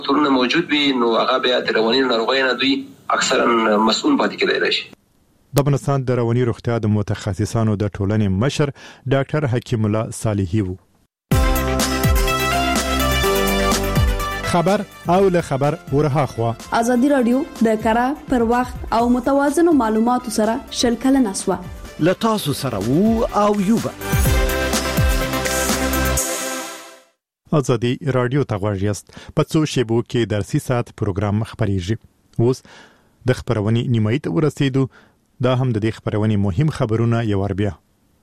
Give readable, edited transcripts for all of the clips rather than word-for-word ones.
تورونه موجود وي نو هغه بیا د رواني ناروغیو نه دوی اکثرا مسؤل پاتې کېدای شي. د افغانستان د رواني روغتیا د متخصصانو د ټولنې مشر ډاکټر حکیم الله صالحي وو. خبر او له خبر ورها خوا ازادي رادیو د کارا پر وخت او متوازن معلوماتو سره شلکل نسوا لتاسو سره وو او یوبا ازادي رادیو ته غواړئ په څو شیبو کې درسي ساعت پروګرام خبريږي. اوس د خبرونې نیمایي ته ورسېدو. دا هم د دې خبرونې مهم خبرونه یو ور بیا.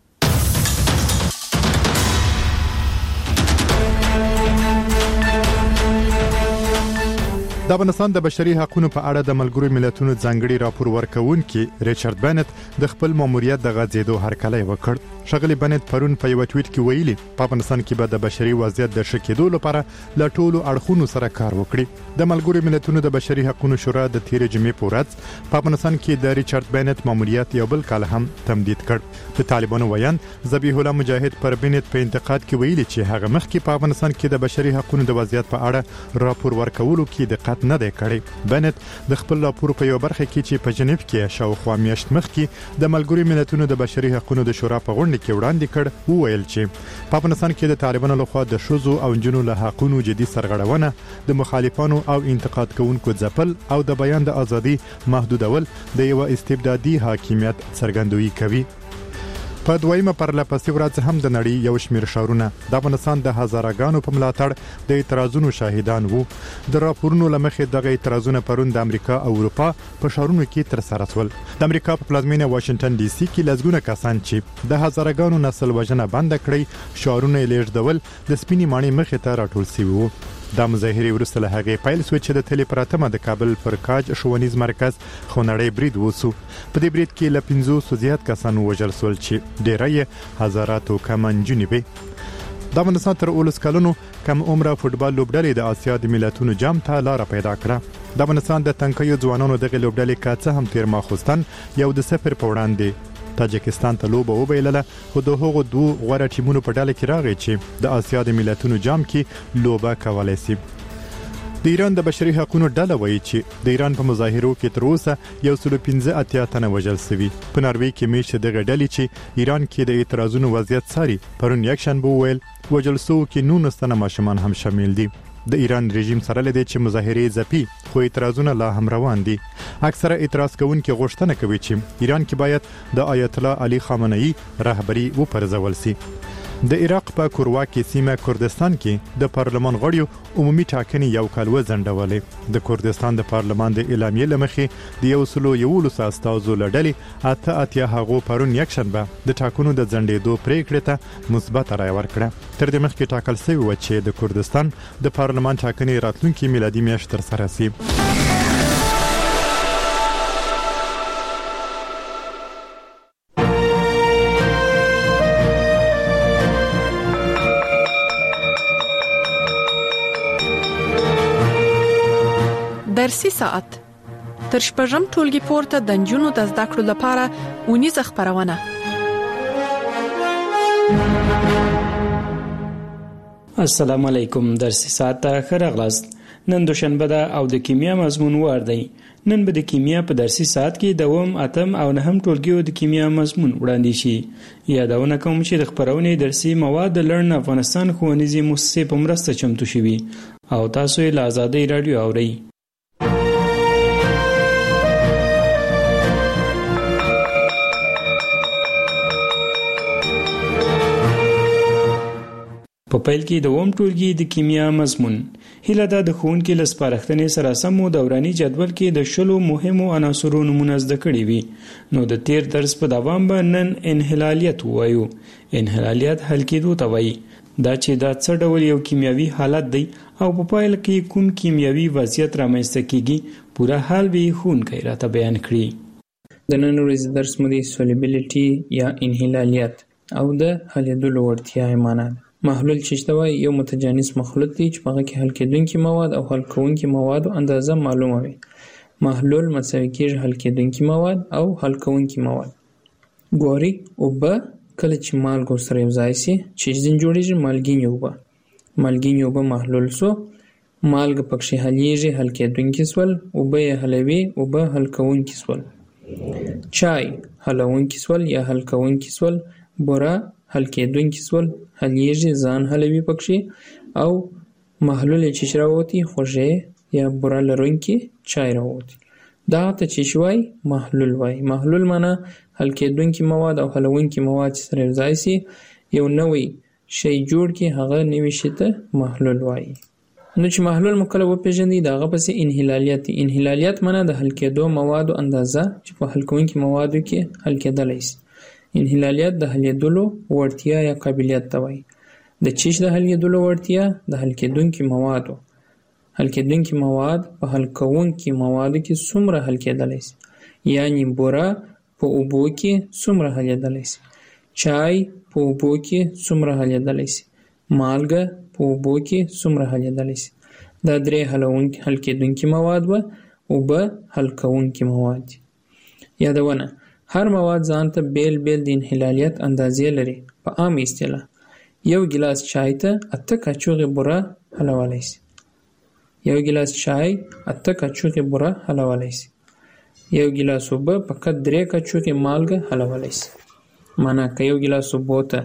د افغانستان د بشري حقوقو په اړه د ملګرو ملتونو ځانګړي راپور ورکوونکي ریچارډ بنت د خپل ماموریت د غځېدو هرکلی وکړ. شغلی بنت پرون په یو ټویټ کې ویلي په افغانستان کې به د بشري وضعیت د ښه کېدو لپاره له ټولو اړخونو سره کار وکړي. د ملګرو ملتونو د بشري حقوقو شورا د تیرې جمعې په ورځ په افغانستان کې د ریچارډ بنت ماموریت یو بل کال هم تمدید کړ. د طالبانو ویان ذبیح الله مجاهد پر بنت په انتقاد کې ویلي چې هغه مخکې په افغانستان کې د بشري حقوقو د وضعیت په اړه راپور ورکولو کې دقت نه دی کړی. بنت د خپل راپور په یو برخه کې چې په جنیف کې شاوخوا میاشت مخکې د ملګرو ملتونو د بشري حقوقو د شورا په غونډه کې وړاندې کړ وویل چې په افغانستان کې د طالبانو لخوا د شوزو او جنونو له حقوقو جدي سرغړونه د مخالفانو او انتقاد کوونکو ځپل او د بیان د ازادي محدودول د یو استبدادي حاکمیت څرګندوي کوي. په دویمه پرلپسې ورځ هم د نړۍ یو شمېر ښارونه د افغانستان د هزارهګانو په ملاتړ د اعتراضونو شاهدان وو. د راپورونو له مخې دغه اعتراضونه پرون د امریکا او اروپا په ښارونو کې ترسره شول. د امریکا په پلازمینه واشنگټن ډي سي کې لږونه کسان چې د هزارهګانو نسل وژنه بند کړی ښارونه لیږدول د سپینې ماڼۍ مخې ته راټول شوي وو. دا مظاهرې وروسته له هغې پیل شوې چې د تلې پراتمه د کابل پر کاج ښوونیز مرکز خونړی برید وسو. په دې برید کې له 500 زیات کسان وژل شول چې ډیری یې هزاراتو کم نجونې وې. د افغانستان تر 19 کلونو کم عمره فوټبال لوبډلې د آسیا د ملتونو جام ته لار پیدا کړه. د افغانستان د تنکیو ځوانانو دغه لوبډلې کاڅه هم تیر ماخوستن یو د 0 په وړاندې تاجکستان ته لوبه وبایلله، خو د هغو دوه غوره ټیمونو په ډله کې راغی چې د آسیا د ملتونو جام کې لوبه کولای شي. د ایران د بشري حقوقو ډله وایي چې د ایران په مظاهرو کې تر اوسه 115 تنه وژل شوي. په ناروې کې میشته دغه ډلې چې ایران کې د اعتراضونو وضعیت څاري پرون یکشنبه وویل وژل شوو کې 19 تنه ماشومان هم شامل دي. د ایران رژیم سره لدی چې مظاهرې ځپي خو اعتراضونه لا هم روان دي. اکثره اعتراض کوونکي غوښتنه کوي چې ایران کې باید د آیت الله علي خامنه‌ای رهبری وپرځول شي. د عراق په کورواکي سیمه کردستان کې د پارلمان غړیو عمومي ټاکنې یو کال وځنډولې. د کردستان د پارلمان د اعلامیې لمخې د 111 استازو لړلې 88 هغو پرون یکشنبه د ټاکنو د ځنډېدو پریکړې ته مثبت رائے ورکړه. تر دې مخکې ټاکل شوی و چې د کردستان د پارلمان ټاکنې راتلونکي میلادي میاشت تر سره شي. درسي ساعت تر شپږم ټولګي پورته د نجونو د زده کړو لپاره ونیزه خبرونه. السلام علیکم. درسي ساعت ته ښه راغلاست. نن دوشنبه ده او د کیمیا مضمون وار دی. نن به د کیمیا په درسي ساعت کې دوم اتم او نهم ټولګیو د کیمیا مضمون وړاندې شي. یادونه کوم چې د خبرونې درسي مواد د لړن افغانستان ښوونیزې مؤسسې په مرسته چمتو شوي او تاسو یې له آزادۍ رادیو اورئ. په پیل کې د اوم ټولګي د کیمیا مضمون هیله ده د ښوونکي له سپارښتنې سره سم دوراني جدول کې د 10 مهمو عناصرو نمونه زده کړي وي. نو د تیر درس په دوام به نن انحلالیت وایو. انحلالیت حل کېدو ته وایي. دا چې دا څه ډول یو کیمیاوي حالت دی او په پایله کې کوم کیمیاوي وضعیت رامنځته کیږي پوره حال به ښوونکی راته بیان کړي. د نن ورځې درس مو د سولیبیلیټي یا انحلالیت او د حلېدلو وړتیا یې معنا ده. محلول چې ته وایي یو متجانس مخلوط دی چې په هغه کې حل کېدونکي مواد او حل کوونکي موادو اندازه معلومه وي. محلول مساوي کېږي حل کېدونکي مواد او حل کوونکي مواد. ګوري اوبه کله چې مالګو سره یو ځای شي چې ځین جوړېږي مالګینې اوبه. مالګینې اوبه محلول سو مالګه پکښې حلیږي، حل کېدونکي سول. اوبه یې حلوي، اوبه حل کوونکي سول. چای حلونکي سول یا حل کوونکي سول. بوره حل کېدونکي سول، حلیږي، ځان حلوي پکښې. او محلول یې چې راووتی، خوږې یا بوره لرونکي چای راووتی. دغه ته چې وایي محلول وایي. محلول معنا حل کېدونکي مواد او حلونکي مواد چې سره یوځای سي یو نوی شی جوړ کړي، هغه نوي شي ته محلول وایي. نو چې محلول مو کله وپېژنئ، د هغه پسې انحلالیت دی. انحلالیت معنا د حل کېدو موادو اندازه چې په حل کوونکي موادو کې حل کېدلی سي. انحلالیت د حلېدلو وړتیا یا قابلیت ته وایي. د چیش د حلېدلو وړتیا د حل کېدونکي موادو. حل کېدونکي مواد په حل کوونکي موادو کې څومره حل کېدلی سي. یعنې بوره په اوبو کې څومره حلېدلی سي. چای په اوبو کې څومره حلېدلی سي. مالګه په اوبو کې څومره حلېدلی سي. دا درې حل کېدونکي مواد وه. اوبه حل کوونکي مواد دي. یادونه: هر مواد ځان ته بیل بیل د انحلالیت اندازې لري. په عام اصطلاح یو ګیلاس چای ته 8 کاچوغې بوره حلولی سي. یو ګیلاس چای 8 کاچوغې بوره حلولی سي. یو ګیلاس اوبه فقط 3 کاچوغې مالګه حلولی سي. معنا که یو ګیلاس اوبو ته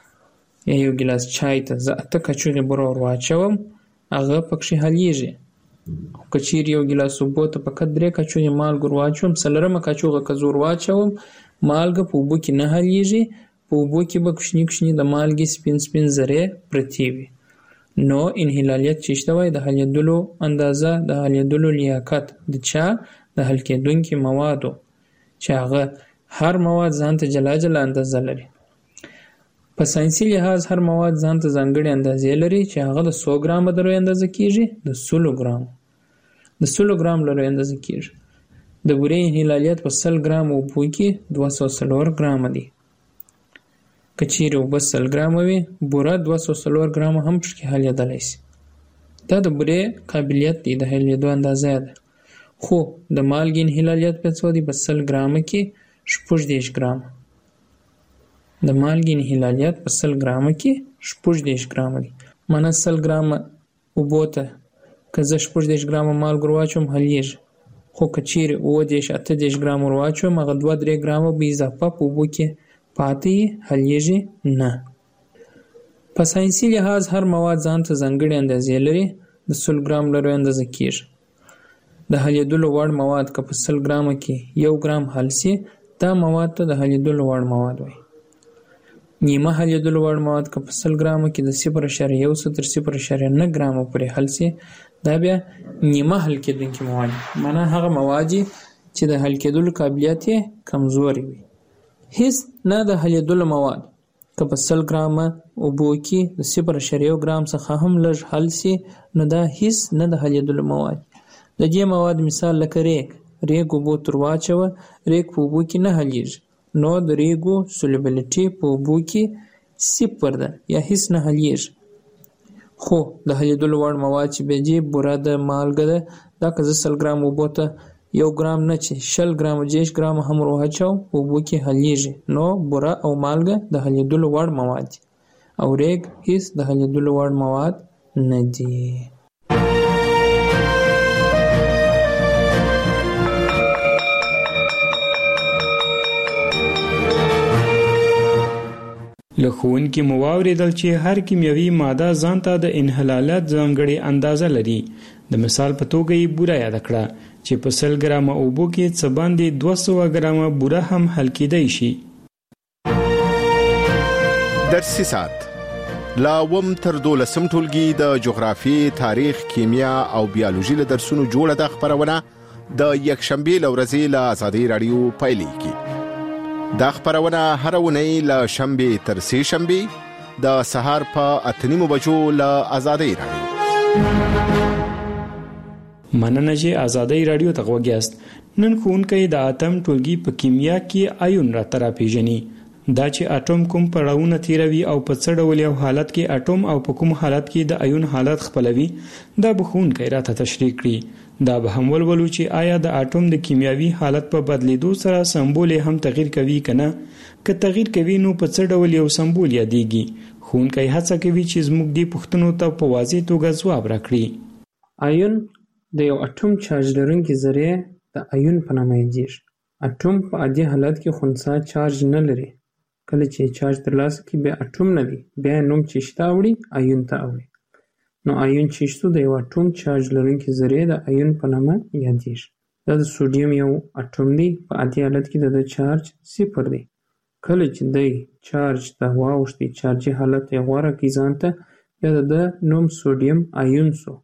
یا یو ګیلاس چای ته زه 8 کاچوغې بوره ور واچوم، هغه پکښې حلیږي. خو که چیرې یو ګیلاس اوبو ته فقط 3 کاچوغې مالګه ور واچوم، 4مه کاچوغه که زه ور واچوم، مالګه په اوبو کې نه حلیږي. په اوبو کې به کوچني کوچني د مالګې سپین سپین ذرې پرتې وي. نو انحلالیت چې شته وایي د حلېدلو اندازه، د حلېدلو لیاقت د چا؟ د حل کېدونکي موادو، چې هغه هر مواد ځان ته جلا جلا اندازه لري. په ساینسي لحاظ هر مواد ځان ته ځانګړې اندازې لري چې هغه د 100 ګرامه د روی اندازه کېږي، د 100 ګرامو. د 100 ګرام له روی اندازه کېږي. د بورې انحلالیت په 100 ګرام اوبو کې 204 ګرامه دی. که چیرې اوبه 100 ګرامه وي، بوره 204 ګرامه هم پکې حلېدلی سي. دا د بورې قابلیت دی، د حلېدو اندازه ده. خو د مالګې انحلالیت په څو دی؟ په 100 ګرامه کې 16 ګرامه. د مالګې انحلالیت په 100 ګرامه کې 16 ګرامه دی. معنا 100 ګرامه اوبو ته که زه 16 ګرامه مالګه ور واچوم حلیږي. خو که چیرې 18 ګرامه ور واچوم، هغه 2-3 ګرامه به اضافه په اوبو کې پاتې حلیږي نه. په ساینسي لحاظ هر مواد ځان ته ځانګړې اندازې لري. د 100 ګرام له روی اندازه کېږي. د حلېدلو وړ مواد که په 100 ګرامه کې 1 ګرام حل سي، دا مواد ته د حلېدلو وړ مواد وایي. نیمه حلېدلو وړ مواد که په 100 ګرامه کې د 0.1 تر 0.9 ګرامه پورې حل سي، دا بیا نیمه حل کېدونکي مواد دي. معنا هغه مواد چې د حل کېدلو قابلیت یې کمزوري وي. هیڅ نه د حلېدلو مواد که په 100 ګرامه اوبو کې د 0.1 ګرام څخه هم لږ حل سي، نو دا هیڅ نه د حلېدلو مواد. د دې مواد مثال لکه ریګ اوبو تر واچوه، ریګ په اوبو کې نه حلیږي. نو د ریګو سولوبیلیټي په اوبو کې 0 ده یا هیڅ نه حلیږي. خو د حلېدلو وړ مواد چې بیا بوره ده، مالګه ده، دا که زه 100 ګرام اوبو ته 1 ګرام نه چې 20 ګرامه 10 ګرامه هم ور واچوم، په اوبو کې حلیږي. نو بوره او مالګه د حلېدلو وړ مواد دي، او ریګ هیڅ د حلېدلو وړ مواد نه دي. له ښوونکي مو واورېدل چې هر کیمیاوي ماده ځان ته د انحلالات ځانګړې اندازه لري. د مثال په توګه یې بوره یاد کړه چې په 100 ګرامه اوبو کې څه باندې 200 ګرامه بوره هم حل کېدای شي. درسي ساعت لا وم تر 12 ټولګي د جغرافي، تاریخ، کیمیا او بیولوژي له درسونو جوړه د خبرونه د یکشنبه لورځي له آزادۍ رادیو پایلیږي. دا خبرونه هر ونی له شنبه تر سه شنبه د سهار په 8:30 بجو له آزادۍ رادیو. مننه چې آزادۍ رادیو ته غوږیاست. نن ښوونکی د اتم ټولګي په کیمیا کې آیون را ترا پیژني. دا چې اټوم کوم پړاوونه تیروي او په څه ډول یو حالت کې اټوم او په کوم حالت کې د آیون حالت خپلوي، دا به ښوونکی راته تشریح کړي. دا به هم ولولو چې آیا د اټوم د کیمیاوي حالت په بدلیدو سره سمبول هم تغییر کوي کنه؟ که تغییر کوي نو په څه ډول یو سمبول یادېږي؟ ښوونکی هڅه کوي چې زموږ دې پوښتنو ته په واضح توګه ځواب راکړي. آیون د یو اټوم چارج لرونکي ذرې د آیون په نامه یادیږي. اټوم په عادي حالت کې خنثی چارج نه لري. کله چې چارج ترلاسه کړي بیا اټوم نه دی، بیا نوم چې شته اوړي آیون ته اوړي. نو آیون چې شته د یو اټوم چارج لرونکي ذرې د آیون په نامه یادیږي. دا د سوډیم یو اټوم دی، په عادي حالت کې د چارج 0 دی. کله چې دی چارج ته واوښتي، چارجي حالت یې غوره کړي ځان ته، بیا د نوم سوډیم آیون سو.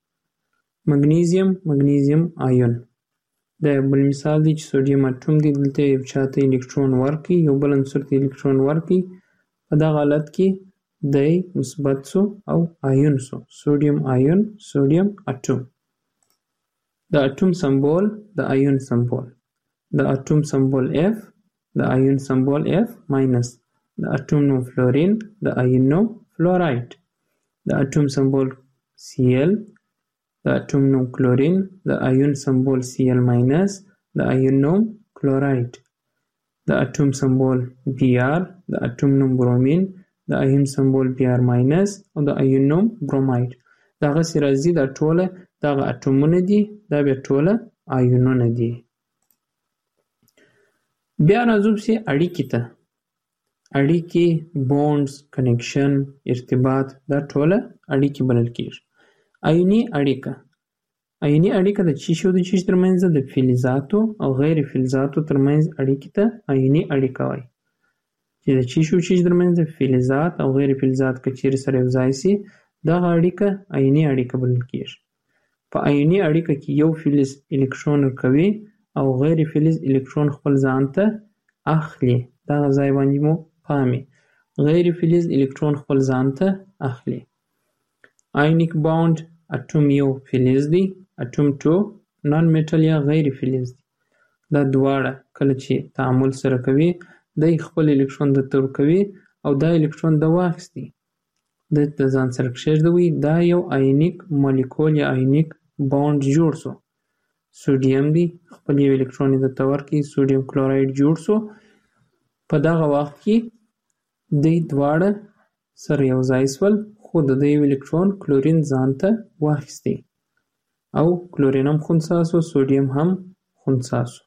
مګنیزیم آیون دا یو بل مثال دی چې سوډیم اټوم دی، دلته یو چاته الکترون ورکړي، یو بل عنصر ته الکترون ورکړي، په دغه حالت کې دی مثبت سو او آیون سو. سوډیم آیون، سوډیم اټوم. د اټوم سمبول د آیون سمبول. د اټوم سمبول F، د آیون سمبول F ماینس. د اټوم نوم فلورین، د آیون نوم فلورایډ. د اټوم سمبول Cl، د اټوم نوم کلورین، د آیون سمبول Cl ماینس، د آیون نوم کلورایډ. د اټوم سمبول Br، د اټوم نوم برومین، د آیون سمبول Br ماینس او د آیون نوم برومایډ. دغه سي راځي دا ټوله دغه اټومونه دي، دا بیا ټوله آیونونه دي. بیا راځو پسې اړیکې ته. اړیکې، بونډز، کنیکشن، ارتباط، دا ټوله اړیکې بلل کېږي. آیوني اړیکه. آیوني اړیکه د څه شي او د څه شي ترمنځ ده؟ د فلزاتو او غیر فلزاتو ترمنځ اړیکې ته آیوني اړیکه وایي. چې د څه شي او څه شي ترمنځ د فلزات او غیر فلزات که چیرې سره یو ځای سي، دغه اړیکه آیوني اړیکه بلل کېږي. په آیوني اړیکه کې یو فلز الکترون ورکوي او غیر فلز الکترون خپل ځان ته اخلي. دغه ځای باندې مو پامې. غیر فلز الکترون خپل ځان ته اخلي. آیونیک باونډ، اټوم یو فلز دی، اټوم 2 نان میټل یا غیر فلز دی. دا دواړه کله چې تعامل سره کوي، دی خپل الکترون درته ورکوي او دا الکترون د واخیستی، د ځان سره کښېږدوي. دا یو آیونیک مالیکول یا آیونیک باونډ جوړ سو. سوډیم دی، خپل یو الکترون یې درته ورکړي، سوډیم کلورایډ جوړ سو. په دغه وخت کې دی دواړه سره یو ځای سول، خو د یو الکترون کلورین ځان ته واخیستی او کلورین هم خنثی سو، سوډیم هم خنثی سو.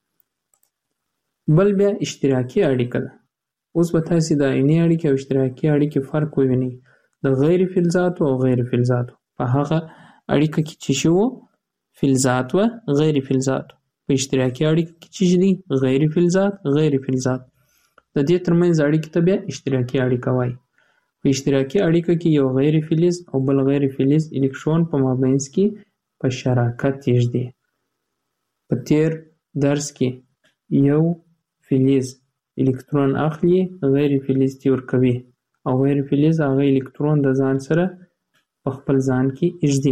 بل بیا اشتراکي اړیکه ده. اوس به تاسې د آیوني اړیکې او اشتراکي اړیکې فرق ووینئ. د غیر فلزاتو او غیر فلزاتو. په هغه اړیکه کې چې شي وو فلزات و غیر فلزات. په اشتراکي اړیکه کې چې دي غیر فلزات غیر فلزات. د دې ترمنځ اړیکې ته بیا اشتراکي اړیکه وایي. په اشتراکي اړیکه کې یو غیر فلز او بل غیر فلز الکترون په مابینځ کې په شراکت یږدي. په تیر درس کې یو فلز الکترون اخلي، غیر فلز ته ورکوي او غیر فلز هغه الکترون د ځان سره په خپل ځان کې یږدي.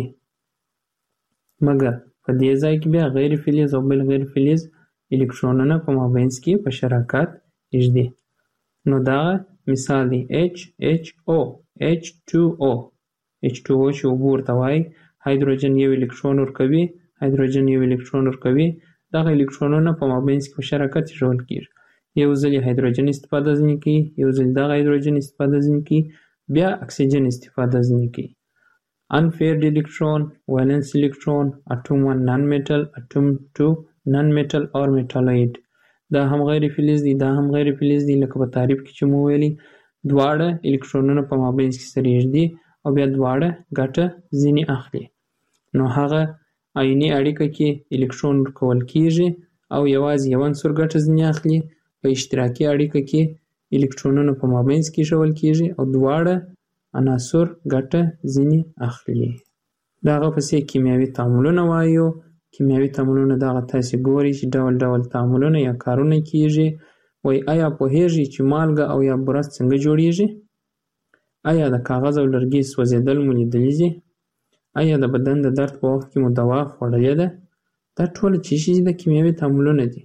مګر په دې ځای کې بیا غیر فلز او بل غیر فلز الکترونونه په مابینځ کې په شراکت یږدي. نو دا مثال دی HHO، H2O. H2O چې اوبه ورته وایي، هایدروجن یو الکترون ورکوي، هایدروجن یو الکترون ورکوي. دغه الکترونونه په مابینځ کې په شراکت ایښودل کېږي. یو ځل هایدروجن استفاده ځینې کوي، یو ځل دغه هایدروجن استفاده ځینې کوي، بیا اکسیجن استفاده ځینې کوي. unpaired electron، valence electron، atom 1 non-metal، atom 2 non-metal or metalloid. دا هم غیر فلز دي، دا هم غیر فلز دي. لکه په تعریف کې چې مو ویلي، دواړه الکترونونه په مابینځ کې سره یږدي او بیا دواړه ګټه ځینې اخلي. نو هغه آیوني اړیکه کې الکترون ورکول کېږي او یوازې یو عنصر ګټه ځینې اخلي. په اشتراکي اړیکه کې الکترونونه په مابینځ کې ایښودل کېږي او دواړه عناصر ګټه ځینې اخلي. دغه پسې کیمیاوي تعاملونه وایو. کیمیاوي تعاملونه دغه تاسې ګورئ چې ډول ډول تعاملونه یا کارونه کېږي. وایي آیا پوهېږئ چې مالګه او یا بوره څنګه جوړېږي؟ آیا د کاغذ او لرګي سوځېدل مو لیدلي دي؟ آیا د بدن د درد په وخت کې مو دوا خوړلې ده؟ دا ټوله څه شي د کیمیاوي تعاملونه دي.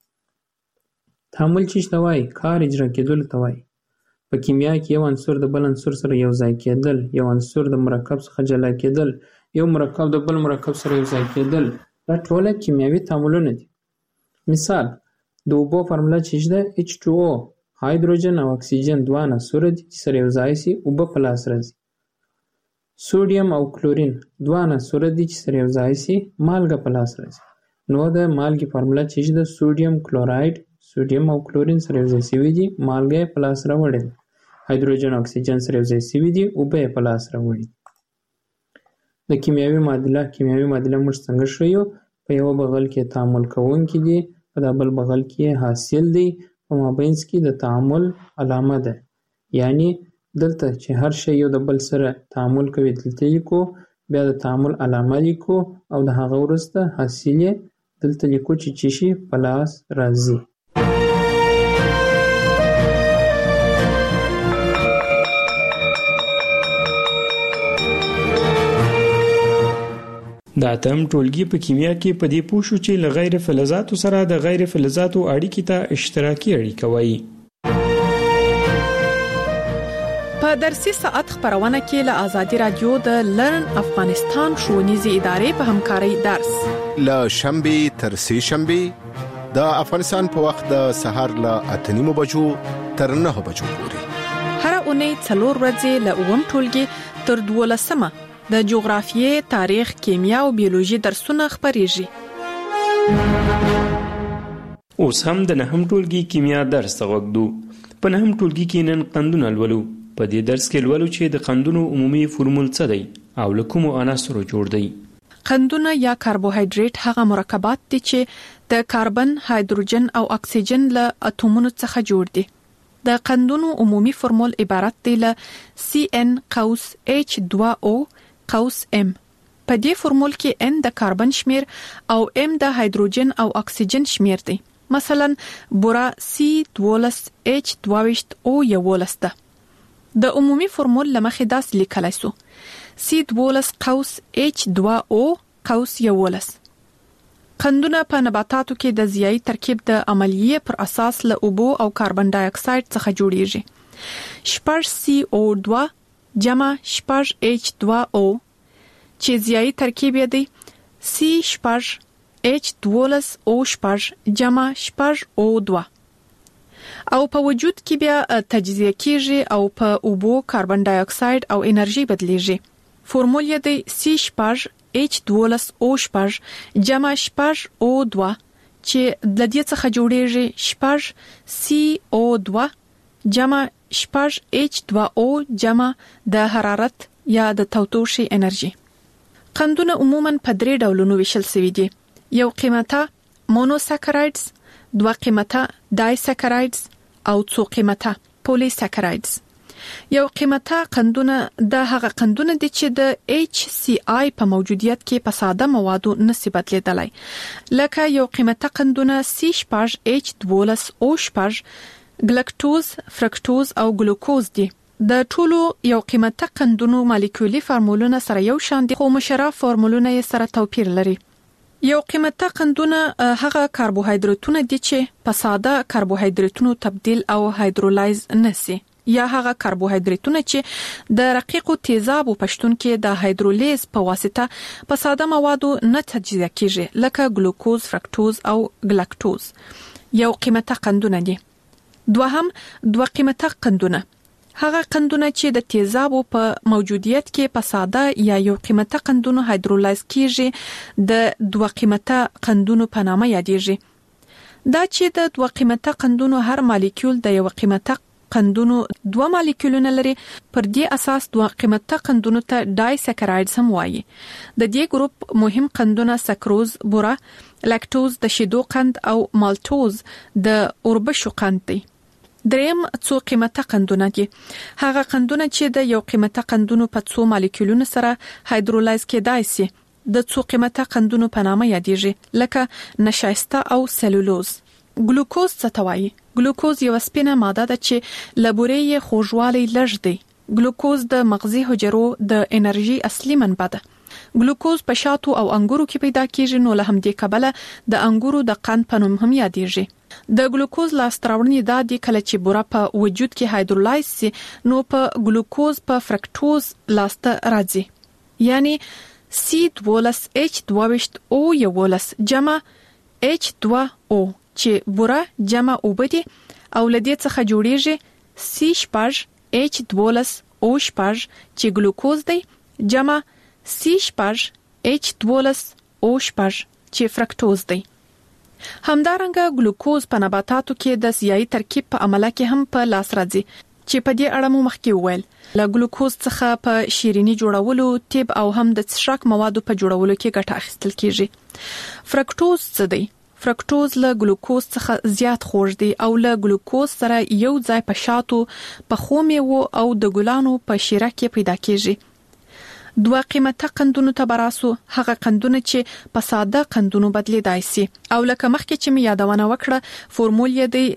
تعامل څه ته وایي؟ کار اجرا کېدلو ته وایي. په کیمیا کې یو عنصر د بل عنصر سره یو ځای کېدل، یو عنصر د مرکب څخه جلا کېدل، یو مرکب د بل مرکب سره یو ځای کېدل، دا ټوله کیمیاوي تعاملونه دي. مثال د اوبو فارموله چې ده H2O، هایدروجن او اکسیجن دوه عناصر دي چې سره یو ځای سي اوبه په لاس راځي. سوډیم او کلورین دوه عناصر دي چې سره یو ځای شي مالګه په لاس راځي. نو د مالګې فارموله چې د سوډیم کلوراید، سوډیم او کلورین سره یو ځای شوي دي، مالګه یې په لاس راوړې ده. هایدروجن او اکسیجن سره یو ځای شوي دي، اوبه یې په لاس راوړي. د کیمیاوي معادله موږ څنګه ښیو؟ په یو بغل کې تعامل کوونکي دي، په دا بل بغل کې حاصل دی، په مابینځ کې د تعامل علامه ده. یعنی دلته چې هر شی یو د بل سره تعامل کوي دلته لیکو، بیا د تعامل علامه لیکو او د هغه وروسته حاصل یې دلته لیکو چې شي په لاس راځي. د اتم ټولګي په کیمیا کې په دې پوه شو چې له غیر فلزاتو سره د غیر فلزاتو اړیکې ته اشتراکي اړیکه وایي. په درسي ساعت خبرونه کې له آزادي رادیو د لرن افغانستان ښوونیزې ادارې په همکارۍ درس له شنبه تر سه شنبه د افغانستان په وخت د سهار له 8:30 بجو تر 9 بجو پورې هر اونۍ 4 ورځې له اووم ټولګي تر 12مه د جغرافیې، تاریخ، کیمیا او بیولوژي درسونه خبريږي. اوس هم د نهم ټولګي کیمیا درس غوږدو. په نهم ټولګي کې نن قندونه لولو. په دې درس کې لولو چې د قندونو عمومي فورمول څه دی او له کومو عناصرو جوړ دی. قندونه یا کاربوهایډریټ هغه مرکبات دي چې د کاربن، هایدروجن او اکسیجن له اتومونو څخه جوړ دي. د قندونو عمومي فورمول عبارت دی له CN(H2O) M. په دې فورمول کې N د کاربن شمیر او M د هایدروجن او اکسیجن شمیر دی. مثلا بوره C12H22O11 ده. د عمومي فورمول لمخې داسې لیکلی سو C12H2O11. قندونه په نباتاتو کې د ضیائی ترکیب د عملیې پر اساس له اوبو او کاربن ډای اکساید څخه جوړیږي. 6CO2 جمع 6H2O چې ضیائی ترکیب یې دی C6H12O6 جمع 6O2 او په وجود کې بیا تجزیه کیږي او په اوبو، کاربن ډای اکساید او انرژي بدلیږي. فورمول یې دی C6H12O6 جمع 6O2 چې د دې څخه جوړیږي 6CO2 جمع 6H2O جمع د حرارت یا د تودوخې انرژي. قندونه عموماً په 3 ډولونو ویشل شوي دي. یو قیمته مونوساکرایډز، دوه قیمته ډایساکرایډز او څو قیمته پولیساکرایډز. یو قیمته قندونه د هغه قندونه دي چې د HCI په موجودیت کې په ساده موادو نشي بدلیدلی. لکه یو قیمته قندونه C6H12O6 ګلکټوز، فرکټوز او ګلوکوز دي. د ټولو یو قیمته قندونو مالیکولي فارمولونه سره یو شان دي، خو مشره فارمولونه یې سره توپیر لري. یو قیمته قندونه هغه کاربوهایډریټونه دي چې په ساده کاربوهایډریټونو تبدیل او هایدرولایز نشي، یا هغه کاربوهایډریټونه چې د رقیقو تیزابو په شتون کې د هایدرولیز په واسطه په ساده موادو نه تجزیه کیږي، لکه ګلوکوز، فرکټوز او ګلکټوز. یو قیمته قندونه دي. دوهم دوه قیمته قندونه هغه قندونه چې د تیزابو په موجودیت کې په ساده یا یو قیمته قندونو هایدرولایز کیږي د دوه قیمته قندونو په نامه یادېږي. دا چې د دوه قیمته قندونو هر مالیکول د یو قیمته قندونو دوه مالیکولونه لري، پر دې اساس دوه قیمته قندونو ته ډایساکرایډز هم وایي. د دې ګروپ مهم قندونه سکروز، بوره، لاکټوز د شیدو قند او مالټوز د اوربشو قند دي. دریم څو قیمته قندونه دي. هغه قندونه چې د یو قیمته قندونو په څو مالیکولونو سره هایدرولایز کېدای شي د څو قیمته قندونو په نامه یادېږي، لکه نشایسته او سلولوز. ګلوکوز څه ته وایي؟ ګلوکوز یو سپینه ماده ده چې له بورې یې خوږوالی لږ دی. ګلوکوز د مغزي حجرو د انرژي اصلي منبع ده. ګلوکوز په شاتو او انګورو کې پیدا کیږي، نو له همدې کبله د انګورو د قند په نوم هم یادېږي. د ګلوکوز لاسته راوړنې دا دي کله چې بوره په وجود کې هایدرولایز شي، نو په ګلوکوز په فرکټوز لاسته راځي. یعنی C12H12O11 جمع H2O چې بوره جمع اوبه دي او له دې څخه جوړیږي C6H12O6 چې ګلوکوز دی جمع C12H12O چې فرکټوز دی. همدارنګه ګلوکوز په نباتاتو کې د سیاهي ترکیب په عمله کې هم په لاس راځي چې په دې اړه مو مخکې وویل. له ګلوکوز څخه په شیرینی جوړولو، تیب او هم د څښاک موادو په جوړولو کې ګټه اخیستل کیږي. فرکټوز څه دی؟ فرکټوز له ګلوکوز څخه زیات خوږ دی او له ګلوکوز سره یو ځای په شاتو، په خومیو او د ګلانو په شیره کې پیدا کیږي. دوه قیمته قندونو ته براسو، هغه قندونه چې په ساده قندونو بدلیدای شي او لکه مخکې چې می یادونه وکړه فورمول یې دی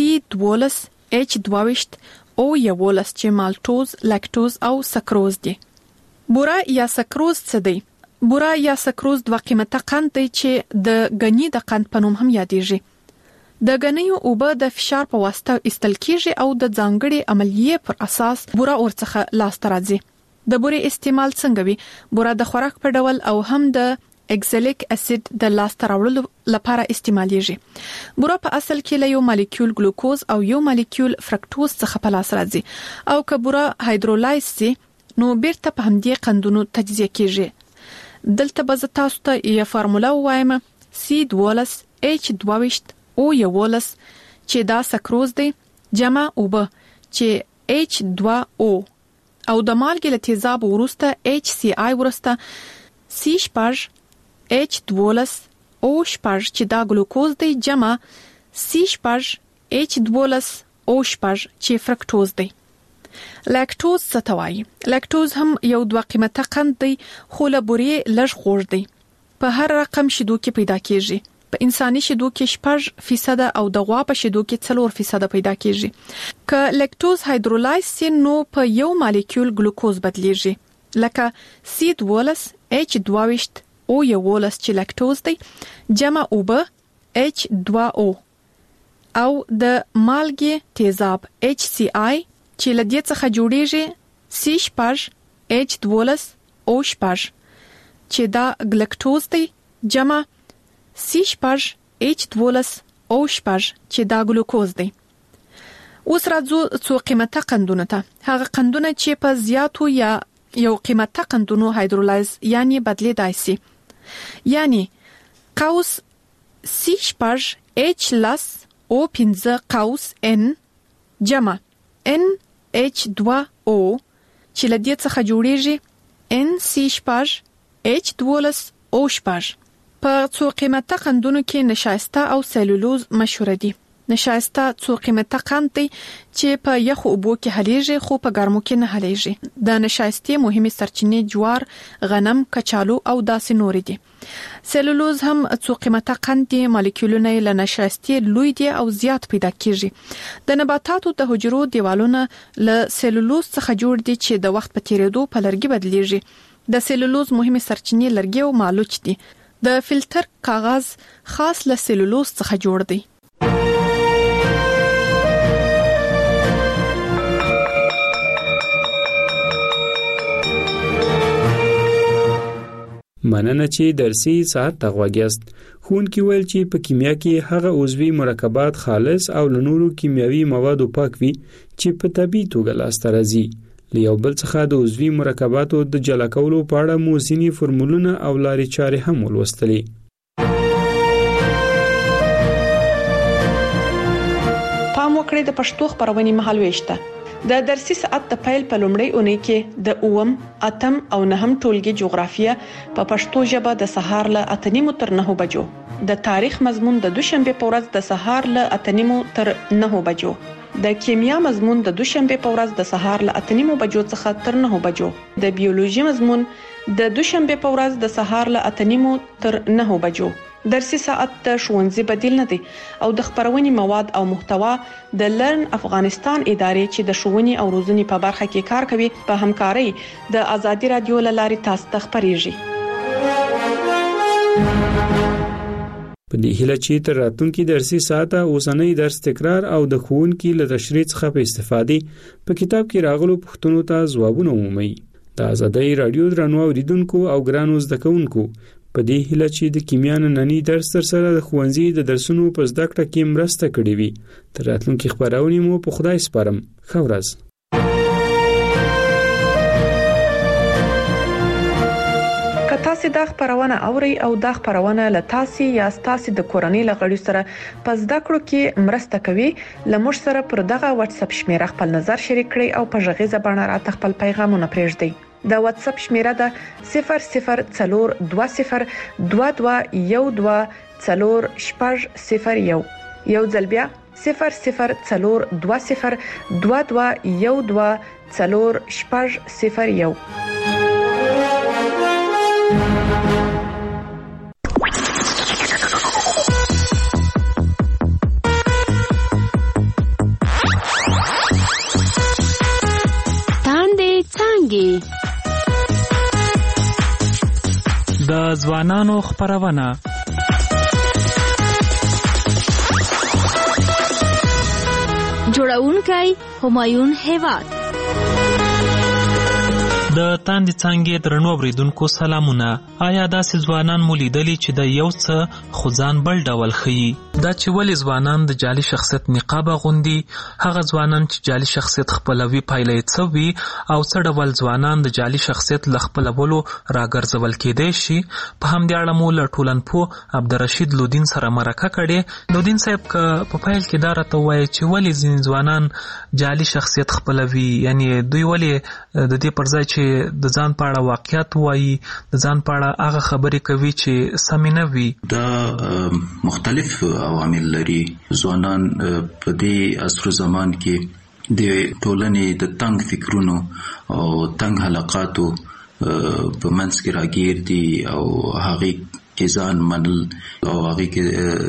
C12H12O11 چې مالټوز، لاکټوز او سکروز دي. بوره یا سکروز څه دی؟ بوره یا سکروز دوه قیمته قند دی چې د غنی د قند په نوم هم یادېږي. د غنیو اوبه د فشار په واسطه ایستل کیږي او د ځانګړي عملیې پر اساس بوره ورڅخه لاسته راځي. د بورې استعمال څنګه وي؟ بوره د خوراک په ډول او هم د اکزالیک اسید د لاسته راوړلو لپاره استعمالېږي. بوره په اصل کې له یو مالیکول ګلوکوز او یو مالیکول فرکټوز څخه په لاس راځي او که بوره هایدرولایز سي نو بیرته په همدې قندونو تجزیه کیږي. دلته به تاسو ته یو فارموله وایم C12H12O11 چې دا سکروز دی، جمع اوبه چې H2O او د مالګې له تیزاب وروسته HCl وروسته C12H12O چې دا ګلوکوز دی، جمع C12H12O چې فرکټوز دی. لاکټوز څه ته وایي؟ لاکټوز هم یو دوه قیمته قند دی خو له بورې لږ خوږ دی. په هر رقم شیدو کې پیدا کیږي. په انساني شیدو کې 6% او د غوا په شیدو کې 4% پیدا کیږي. که لاکټوز هایدرولایز سي نو په یو مالیکول ګلوکوز بدلیږي لکه C12H12O11 چې لاکټوز دی، جمع اوبه H2O او د مالګې تیزاب HCl چې له دې څخه جوړیږي C12H12O چې دا ګلکټوز دی، جمع C12H12O چې دا ګلوکوز دی. اوس راځو څو قیمته قندونه ته. هغه قندونه چې په زیاتو یا یو قیمته قندونو هایدرولایز یعنی بدلیدای شي، یعنی قوس C12H15N جمع NH2O چې له دې څخه جوړیږي NC12H12O. په څو قیمته قندونو کې نشایسته او سلولوز مشهور دي. نشایسته څو قیمته قند دی چې په یخو اوبو کې حلیږي خو په ګرمو کې نه حلیږي. د نشایستې مهمه سرچینې جوار، غنم، کچالو او داسې نور دي. سلولوز هم څو قیمته قند دي، مالیکولونه له نشایستې لوی دي او زیات پیدا کیږي. د نباتاتو د حجرو دیوالونه له سلولوز څخه جوړ دي چې د وخت په تیریدو په لرګي بدلیږي. د سلولوز مهمه سرچینې لرګي او مالوچ دي. د فلټر کاغذ خاص له سلولوز څخه جوړ دی. مننه چې درسي ساعت ته غوږیاست. ښوونکي ویل چې په کیمیا کې هغه عضوي مرکبات خالص او له نورو کیمیاوي موادو پاک وي چې په طبیعي توګه لاسته راځي. له یو بل څخه د عضوي مرکباتو د جلا کولو په اړه مو ځینې فورمولونه او لارې چارې هم ولوستلې. پام وکړئ د پښتو خبرونې مهالويشته. د درسي ساعت د پیل په لومړۍ اونۍ کې د 8 او 9 ټولګي جغرافیه په پښتو ژبه د سهار له 8:30 تر 9 بجو، د تاریخ مضمون د دوشنبه په ورځ د سهار له 8:30 تر 9 بجو، د کیمیا مضمون د دوشنبه په ورځ د سهار له 8:30 بجو څخه تر 9 بجو، د بیولوژي مضمون د دوشنبه په ورځ د سهار له 8:30 تر 9 بجو. درسي ساعت د ښوونځي بدیل نه دی او د خبرونې مواد او محتوا د لرن افغانستان ادارې چې د ښوونې او روزنې په برخه کې کار کوي په همکارۍ د ازادي رادیو لاري تاسو ته خبريږي. په دې هیله چې تر راتلونکي درسي ساعت اوسنۍ درس تکرار او د ښوونکي له تشریح څخه په استفادې په کتاب کې راغلو پوښتنو ته ځوابونه ومومئ. د ازادي رادیو درنو اوریدونکو او ګرانو زده کوونکو په دې هیله چې د کیمیا نننی درس تر سره د ښوونځي د درسونو په زده کړه کې مرسته کړې وي. تر راتلونکي خبرونه مو په خدای سپارم. ښه ورځ. دا خبرونه اوري او دا خبرونه لتاسي یا ستاسي د کورنۍ لغړي سره پس دا کړو کې مرسته کوي لمر سره پر دغه واتس اپ شمیره خپل نظر شریک کړئ او په ژغې زبانه راته خپل پیغامونه پرېږدئ دا واتس اپ شمیره ده 002012124001 یو ځل بیا 002012124001 د ځوانانو خبرونه جوړونکي همایون هیواد د تاندې څنګه درنو اوریدونکو سلامونه آیا داسې ځوانان مو لیدلی چې د یو څه خزان بل ډول خي دا چې ولې ځوانان د جعلي شخصیت نقاب غوندي هغه ځوانان چې جعلي شخصیت خپلوي پایلې څوي او څه ډول ځوانان د جعلي شخصیت لخپلولو راګرځول کېدای شي په همدې اړه مو له ټولنپوه عبدالرشید لودین سره مرکه کړې لودین صاحب په پایل کې دا راته وایي چې ولې ځینې ځوانان جعلي شخصیت خپلوي یعنی دوی ولې د دې پر ځای چې د ځان په اړه واقعیت وایي د ځان په اړه هغه خبرې کوي چې سمې نه وي دا مختلف عوامل لري ځوانان په دې عصر زمان کې د ټولنې د تنگ فکرونو او تنگ حلقاتو په منځ کې راګیر دي او هغه کې ځان منل او هغه کې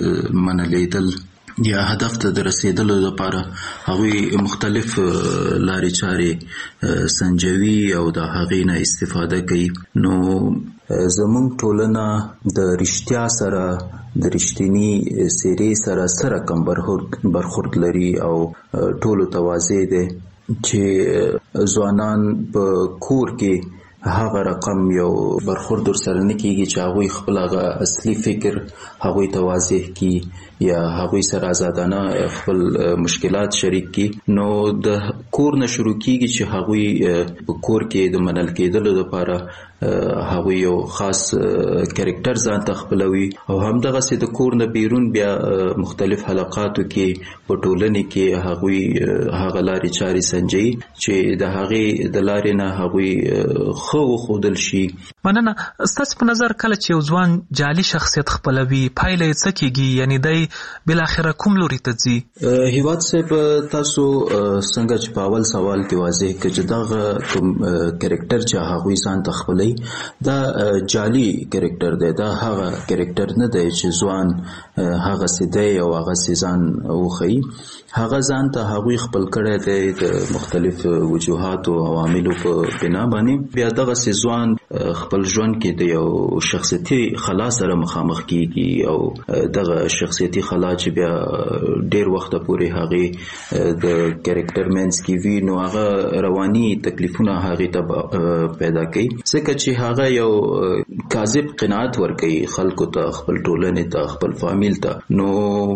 منلیدل یا هدف ته رسیدلو لپاره هغه مختلف لارې چارې سنجوي او د هغې نه استفاده کوي نو زموږ ټولنه د رښتیا سره د رښتینی سیرې سره کم برخورد لري او ټولو توازی ده چې ځوانان په کور کې هغه رقم یو برخورد سره نه کیږي چې هغه خپل هغه اصلي فکر هغه توازی کی یا هغه سره آزادانه خپل مشکلات شریک کی نو د کور نه شروع کیږي چې هغه په کور کې د منل کېدلو لپاره هغه یو خاص کریکټر ځان تخپلوي او همدغه سي د کور نه بیرون بیا مختلف حلقاتو کې په ټولنه کې هغه لارې چارې سنجي چې د هغه د لارې نه هغه خو خودل شي مننه ستاسو په نظر کله چې ځوان جعلي شخصیت خپلوي پایله یې څه کیږي یعنی دای بل اخره کوم لوري ته ځي هیواد صاحب تاسو څنګه چې په اول سوال کې واضح کړ چې دا کوم کریکټر چې هغه ځان تخپلي دا جعلي کریکټر دی دا هغه کریکټر نه دی چې ځوان هغه سیده او هغه سيزان وخی هغه ځان ته هغه خپل کړی دی د مختلف وجوهات او عواملو په بنا باندې بیا دغه ځوان خپل ژوند کې د یو شخصیتي خلا سره مخامخ کیږي او دغه شخصیتي خلا چې بیا ډیر وخت پورې هغه د کریکټر مینس کې وی نو هغه رواني تکلیفونه هغه ته پیدا کوي ځکه چې هغه یو کاذب قناعت ورکوي خلکو ته خپل ټولنې ته خپل فامیل ته نو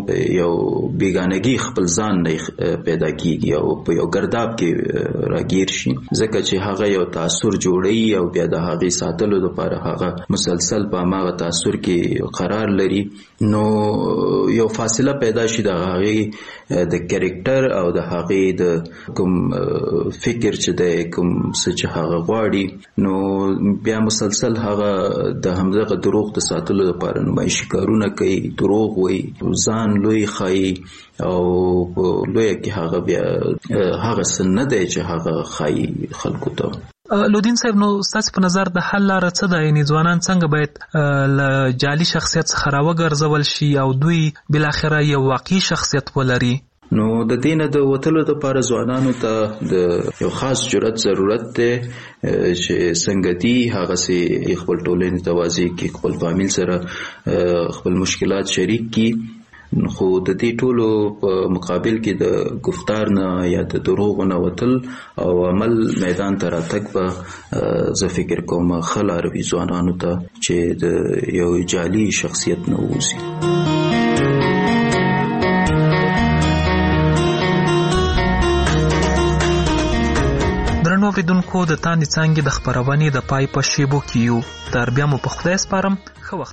یو بیگانگی خپل ځان نه پیدا کیږي او په یو ګرداب کې راګیر شي ځکه چې هغه یو تاثر جوړي او بیا د هغه ساتلو لپاره هغه مسلسل په هغه تاثر کې قرار لري نو یو فاصله پیدا شي د هغه د کریکټر او د هغه د کوم فکر چې د کوم څه هغه غواړي نو بیا مسلسل هغه د همدغه دروغ د ساتلو لپاره نمایشي کارونه کوي دروغ وایي ځان لوی خای او لوی کې هغه بیا هغه سن نه دی چې هغه خای خلکو ته لودین صاحب نو ستاسو په نظر د حل لاره څه ده یعنی ځوانان څنګه باید ل جعلي شخصیت څخه راوګرځول شي او دوی بل اخره یو واقعي شخصیت ولري نو د دینه د وټلو لپاره ځوانانو ته د یو خاص جرأت ضرورت دی چې څنګه دی هغه سي خپل ټولنې توازی کې خپل فامیل سره خپل مشکلات شریک کی خو د دې ټولو په مقابل کې د گفتار نه یا د دروغ نه وتل او عمل میدان ته راتګ به زه فکر کوم خلار وی ځوانانو ته چې د یو جعلي شخصیت نه ووسی اوریدونکو د تاندې څانګې د خپرونې د پای په شیبو کې یو. تر بیا مو په خدای سپارم. ښه وخت.